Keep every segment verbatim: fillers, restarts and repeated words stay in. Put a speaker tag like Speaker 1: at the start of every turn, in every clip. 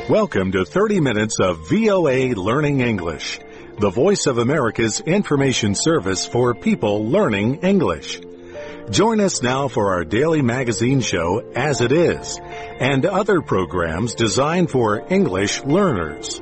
Speaker 1: Welcome to thirty minutes of V O A Learning English, the voice of America's information service for people learning English. Join us now for our daily magazine show, As It Is, and other programs designed for English learners.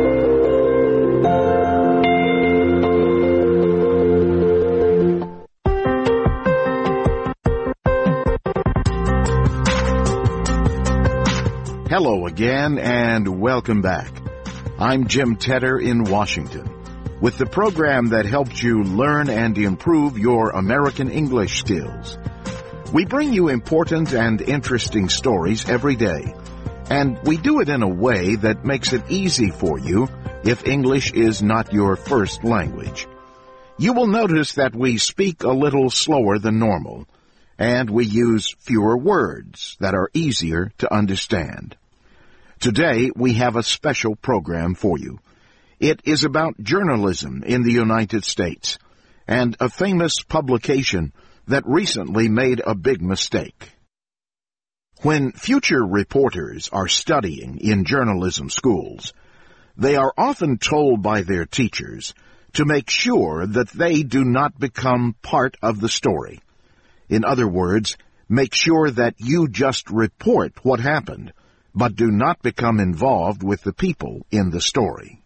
Speaker 2: Hello again, and welcome back. I'm Jim Tedder in Washington with the program that helps you learn and improve your American English skills. We bring you important and interesting stories every day, and we do it in a way that makes it easy for you if English is not your first language. You will notice that we speak a little slower than normal, and we use fewer words that are easier to understand. Today, we have a special program for you. It is about journalism in the United States and a famous publication that recently made a big mistake. When future reporters are studying in journalism schools, they are often told by their teachers to make sure that they do not become part of the story. In other words, make sure that you just report what happened, but do not become involved with the people in the story.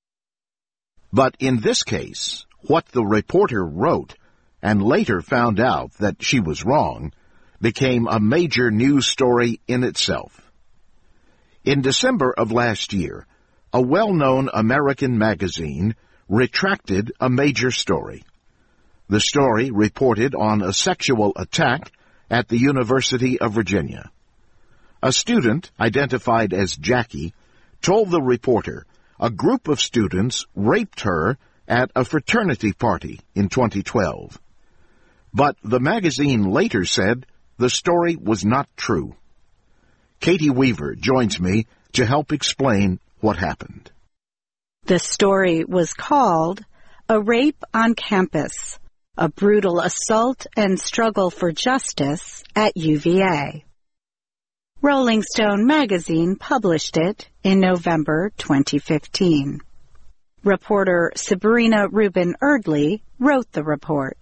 Speaker 2: But in this case, what the reporter wrote, and later found out that she was wrong, became a major news story in itself. In December of last year, a well-known American magazine retracted a major story. The story reported on a sexual attack at the University of Virginia. A student, identified as Jackie, told the reporter a group of students raped her at a fraternity party in twenty twelve. But the magazine later said the story was not true. Katie Weaver joins me to help explain what happened.
Speaker 3: The story was called A Rape on Campus, a Brutal Assault and Struggle for Justice at U V A. Rolling Stone magazine published it in November twenty fifteen. Reporter Sabrina Rubin Erdley wrote the report.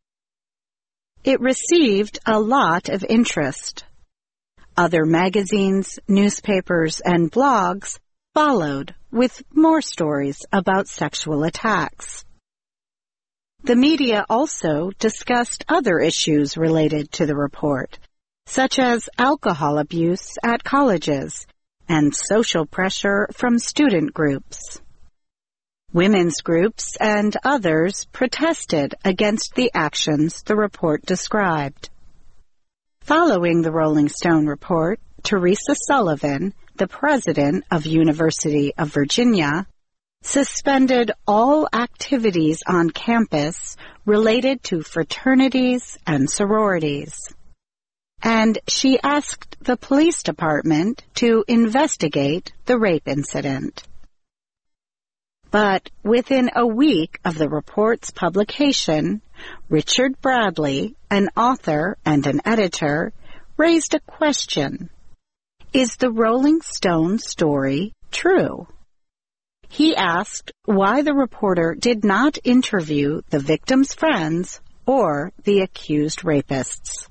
Speaker 3: It received a lot of interest. Other magazines, newspapers, and blogs followed with more stories about sexual attacks. The media also discussed other issues related to the report, such as alcohol abuse at colleges and social pressure from student groups. Women's groups and others protested against the actions the report described. Following the Rolling Stone report, Teresa Sullivan, the president of University of Virginia, suspended all activities on campus related to fraternities and sororities. And she asked the police department to investigate the rape incident. But within a week of the report's publication, Richard Bradley, an author and an editor, raised a question. Is the Rolling Stone story true? He asked why the reporter did not interview the victim's friends or the accused rapists.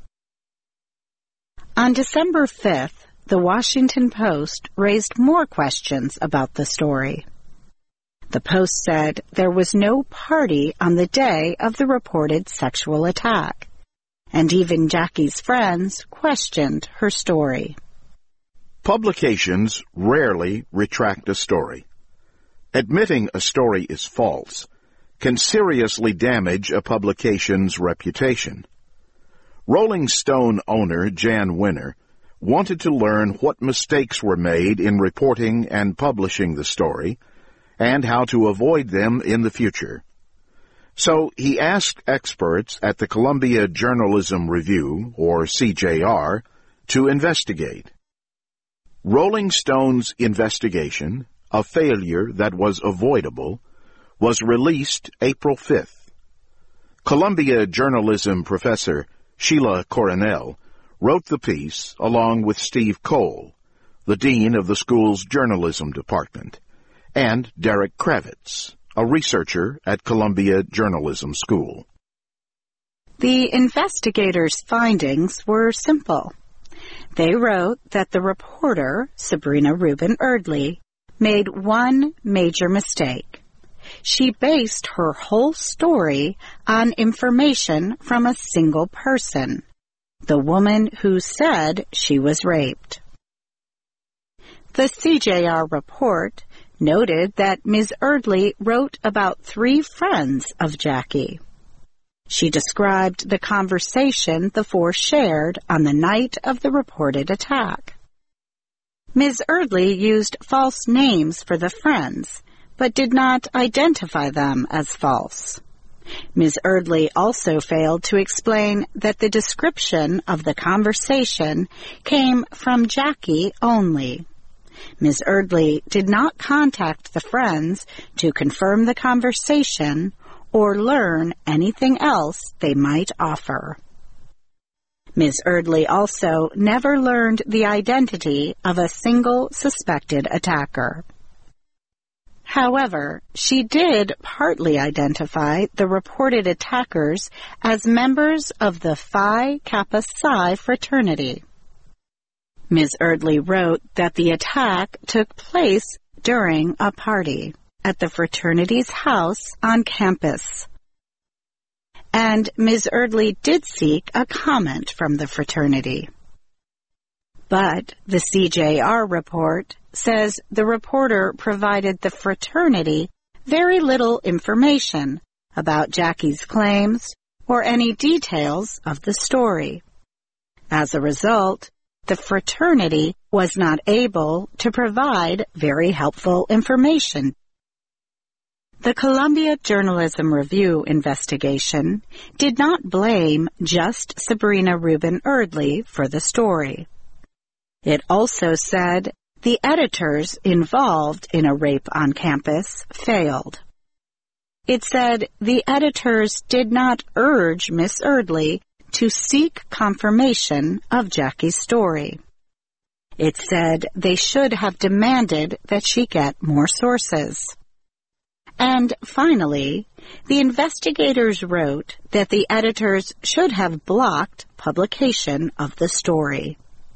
Speaker 3: On December fifth, the Washington Post raised more questions about the story. The Post said there was no party on the day of the reported sexual attack, and even Jackie's friends questioned her story.
Speaker 2: Publications rarely retract a story. Admitting a story is false can seriously damage a publication's reputation. Rolling Stone owner Jan Winner wanted to learn what mistakes were made in reporting and publishing the story and how to avoid them in the future. So he asked experts at the Columbia Journalism Review, or C J R, to investigate. Rolling Stone's investigation, a failure that was avoidable, was released April fifth. Columbia journalism professor Sheila Coronel wrote the piece along with Steve Cole, the dean of the school's journalism department, and Derek Kravitz, a researcher at Columbia Journalism School.
Speaker 3: The investigators' findings were simple. They wrote that the reporter, Sabrina Rubin Erdely, made one major mistake. She based her whole story on information from a single person, the woman who said she was raped. The C J R report noted that Miz Erdely wrote about three friends of Jackie. She described the conversation the four shared on the night of the reported attack. Miz Erdely used false names for the friends, but did not identify them as false. Miz Erdely also failed to explain that the description of the conversation came from Jackie only. Miz Erdely did not contact the friends to confirm the conversation or learn anything else they might offer. Miz Erdely also never learned the identity of a single suspected attacker. However, she did partly identify the reported attackers as members of the Phi Kappa Psi fraternity. Miz Erdely wrote that the attack took place during a party at the fraternity's house on campus. And Miz Erdely did seek a comment from the fraternity. But the C J R report says the reporter provided the fraternity very little information about Jackie's claims or any details of the story. As a result, the fraternity was not able to provide very helpful information. The Columbia Journalism Review investigation did not blame just Sabrina Rubin Erdely for the story. It also said the editors involved in a rape on campus failed. It said the editors did not urge Miz Erdely to seek confirmation of Jackie's story. It said they should have demanded that she get more sources. And finally, the investigators wrote that the editors should have blocked publication of the story.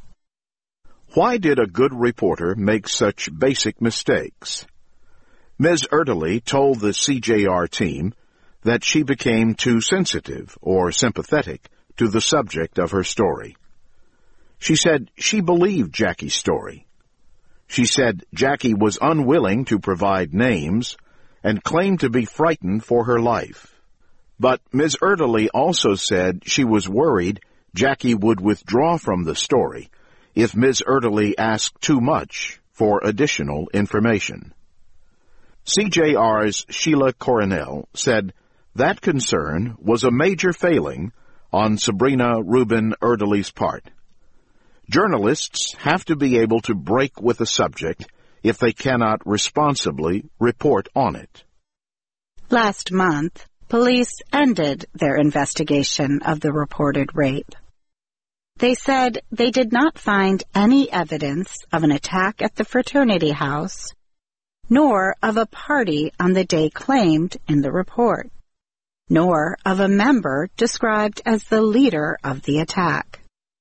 Speaker 2: Why did a good reporter make such basic mistakes? Miz Erdely told the C J R team that she became too sensitive or sympathetic to the subject of her story. She said she believed Jackie's story. She said Jackie was unwilling to provide names and claimed to be frightened for her life. But Miz Erdely also said she was worried Jackie would withdraw from the story if Miz Erdely asked too much for additional information. C J R's Sheila Coronel said that concern was a major failing on Sabrina Rubin Erdely's part. Journalists have to be able to break with a subject if they cannot responsibly report on it.
Speaker 3: Last month, police ended their investigation of the reported rape. They said they did not find any evidence of an attack at the fraternity house, nor of a party on the day claimed in the report, nor of a member described as the leader of the attack.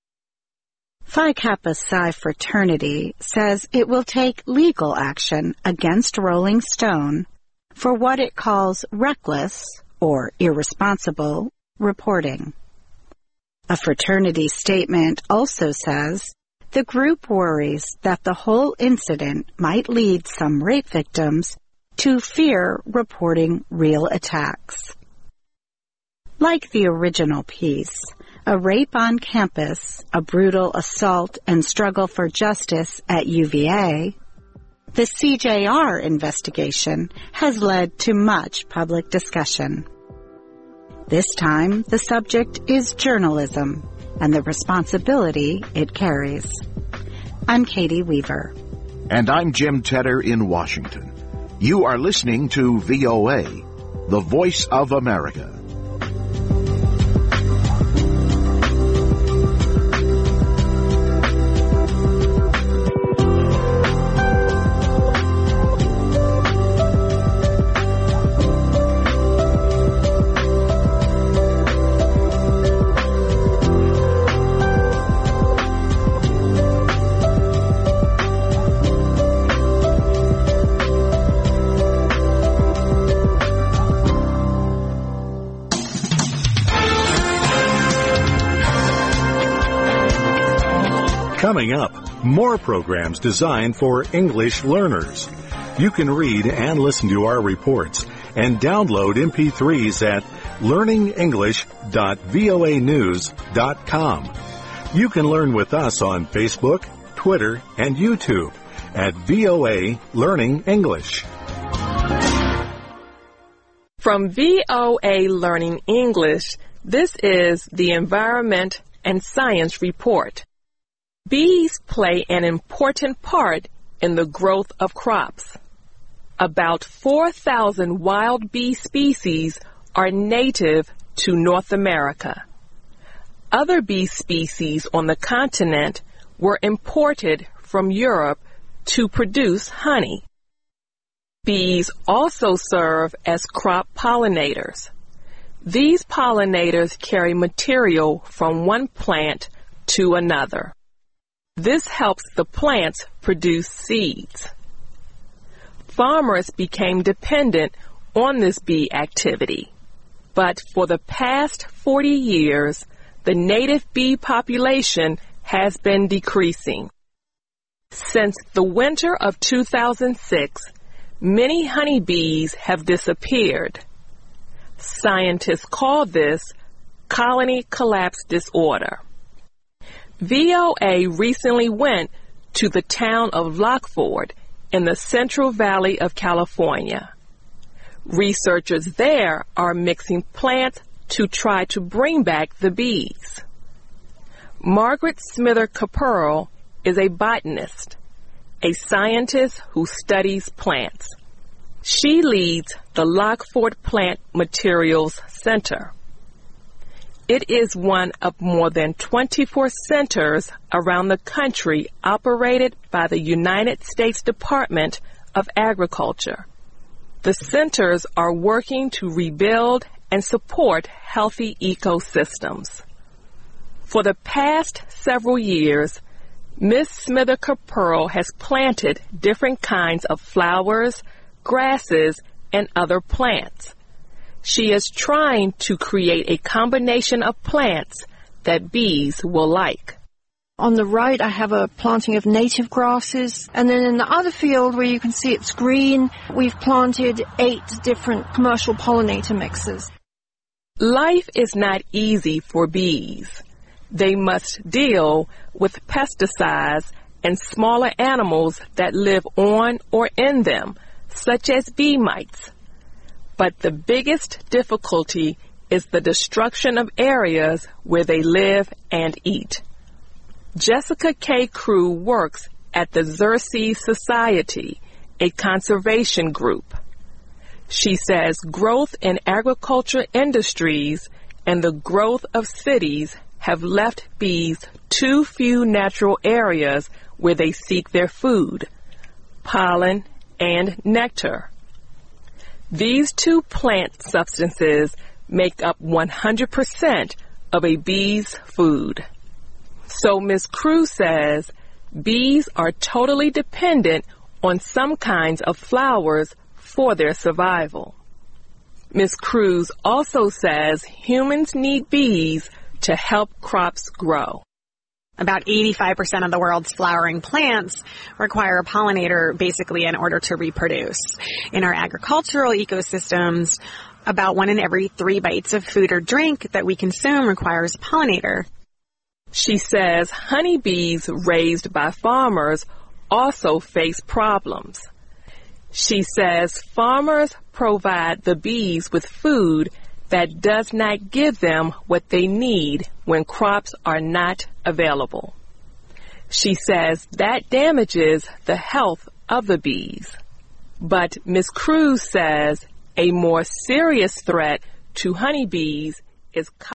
Speaker 3: Phi Kappa Psi fraternity says it will take legal action against Rolling Stone for what it calls reckless or irresponsible reporting. A fraternity statement also says the group worries that the whole incident might lead some rape victims to fear reporting real attacks. Like the original piece, A Rape on Campus, A Brutal Assault and Struggle for Justice at U V A, the C J R investigation has led to much public discussion. This time, the subject is journalism and the responsibility it carries. I'm Katie Weaver.
Speaker 2: And I'm Jim Tedder in Washington. You are listening to V O A, the Voice of America.
Speaker 1: Coming up, more programs designed for English learners. You can read and listen to our reports and download M P threes at learning english dot voa news dot com. You can learn with us on Facebook, Twitter, and YouTube at V O A Learning English.
Speaker 4: From V O A Learning English, this is the Environment and Science Report. Bees play an important part in the growth of crops. About four thousand wild bee species are native to North America. Other bee species on the continent were imported from Europe to produce honey. Bees also serve as crop pollinators. These pollinators carry material from one plant to another. This helps the plants produce seeds. Farmers became dependent on this bee activity, but for the past forty years, the native bee population has been decreasing. Since the winter of two thousand six, many honeybees have disappeared. Scientists call this colony collapse disorder. V O A recently went to the town of Lockford in the Central Valley of California. Researchers there are mixing plants to try to bring back the bees. Margaret Smither Caperl is a botanist, a scientist who studies plants. She leads the Lockford Plant Materials Center. It is one of more than twenty-four centers around the country operated by the United States Department of Agriculture. The centers are working to rebuild and support healthy ecosystems. For the past several years, Miz Smither Caperl has planted different kinds of flowers, grasses, and other plants. She is trying to create a combination of plants that bees will like.
Speaker 5: On the right, I have a planting of native grasses. And then in the other field where you can see it's green, we've planted eight different commercial pollinator mixes.
Speaker 4: Life is not easy for bees. They must deal with pesticides and smaller animals that live on or in them, such as bee mites. But the biggest difficulty is the destruction of areas where they live and eat. Jessica K. Crew works at the Xerces Society, a conservation group. She says growth in agriculture industries and the growth of cities have left bees too few natural areas where they seek their food, pollen, and nectar. These two plant substances make up one hundred percent of a bee's food. So Miz Crew says bees are totally dependent on some kinds of flowers for their survival. Miz Crew also says humans need bees to help crops grow.
Speaker 6: About eighty-five percent of the world's flowering plants require a pollinator basically in order to reproduce. In our agricultural ecosystems, about one in every three bites of food or drink that we consume requires a pollinator.
Speaker 4: She says honeybees raised by farmers also face problems. She says farmers provide the bees with food that does not give them what they need when crops are not available. She says that damages the health of the bees. But Miz Crew says a more serious threat to honeybees is